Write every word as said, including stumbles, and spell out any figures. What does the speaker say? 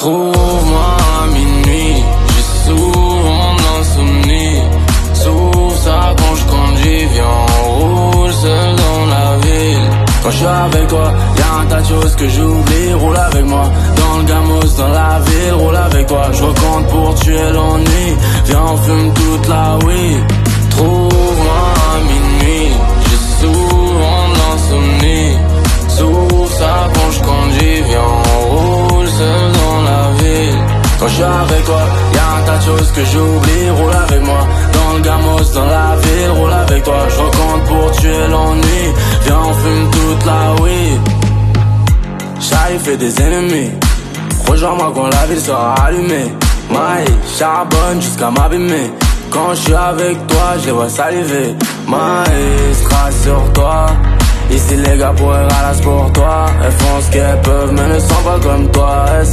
Trouve-moi à minuit, j'ai souvent de l'insomnie. Sauf ça quand je conduis, viens on roule seul dans la ville. Quand je suis avec toi, y'a un tas de choses que j'oublie. Roule avec moi, dans le gamos, dans la ville. Roule avec toi, je recompte pour tuer l'ennui. Viens on fume toute la weed. Trouve-moi à minuit, j'ai souvent de l'insomnie. Sauf ça quand je conduis, viens on roule seul dans la ville. Quand je suis avec toi, y'a un tas de choses que j'oublie. Roule avec moi, dans le gamos, dans la ville. Roule avec toi, je recompte pour tuer l'ennui. Viens on fume toute la weed. Charlie fait des ennemis. Rejoins-moi quand la ville sera allumée. Maï, charbonne jusqu'à m'abîmer. Quand je suis avec toi, je les vois saliver. Maestra sur toi. Ici les gars pourraient ralasse pour toi. Elles font ce qu'elles peuvent mais ne sont pas comme toi. Elles